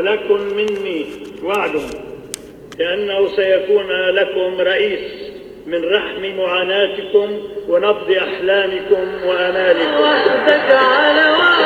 ولكم مني وعد بأنه سيكون لكم رئيس من رحم معاناتكم ونبض أحلامكم وآمالكم. وحدك على